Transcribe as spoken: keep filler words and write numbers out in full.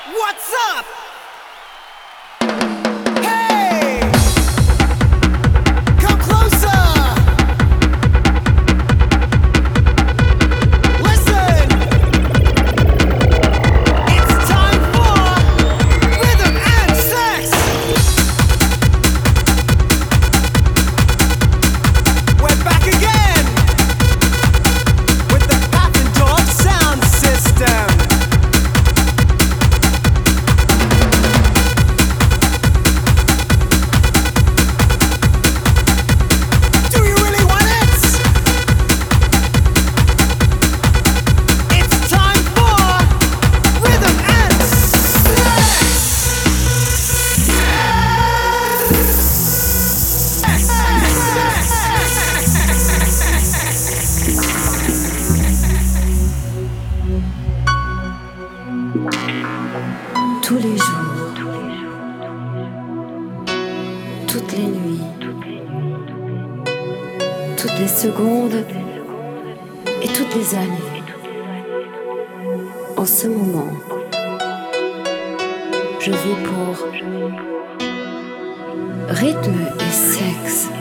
What's up? Hey! Come closer! Listen! It's time for rhythm and sex! We're back again with the Pappendorf sound system. Do you really want it? It's time for rhythm and Tous les jours, toutes les nuits, toutes les secondes et toutes les années. En ce moment, je vis pour rythme et sexe.